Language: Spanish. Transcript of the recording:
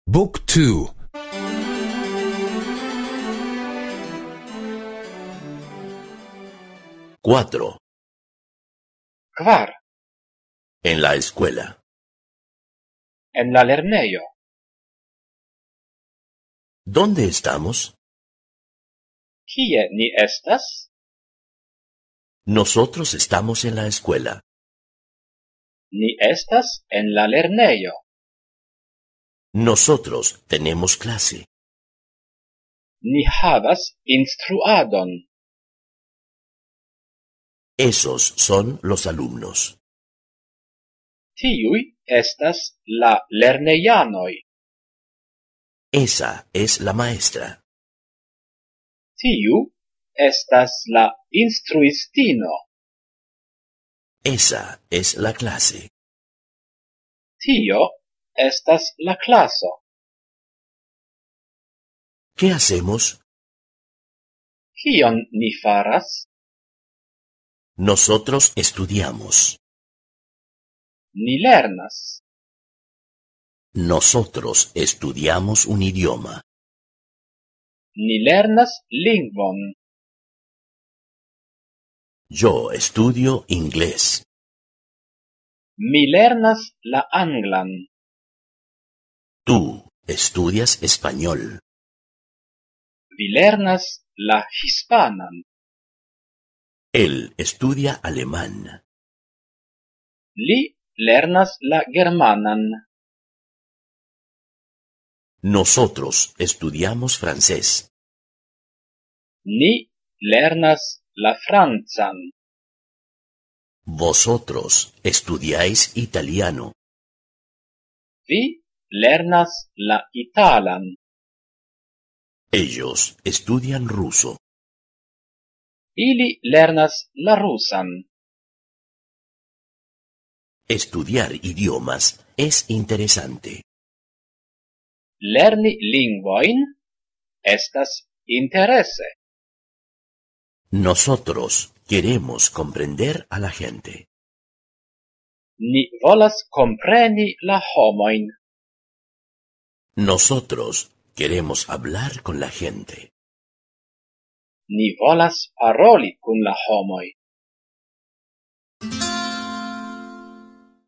Book 2. 4. Kvar. En la escuela. En la lernejo. ¿Dónde estamos? Kie ni estas? Nosotros estamos en la escuela. Ni estas en la lernejo. Nosotros tenemos clase. Ni havas instruadon. Esos son los alumnos. Tiui estas la lernejanoj. Esa es la maestra. Tiu estas la instruistino. Esa es la clase. Tio estas la claso. ¿Qué hacemos? Kion ni faras? Nosotros estudiamos. Ni lernas. Nosotros estudiamos un idioma. Ni lernas lingvon. Yo estudio inglés. Mi lernas la anglan. Tú estudias español. Vi lernas la hispanan. Él estudia alemán. Li lernas la germanan. Nosotros estudiamos francés. Ni lernas la francan. Vosotros estudiáis italiano. Vi lernas la italan. Ellos estudian ruso. Ili lernas la rusan. Estudiar idiomas es interesante. Lerni lingvoin estas interese. Nosotros queremos comprender a la gente. Ni volas compreni la homoin. Nosotros queremos hablar con la gente. Ni volas paroli kun la homoi.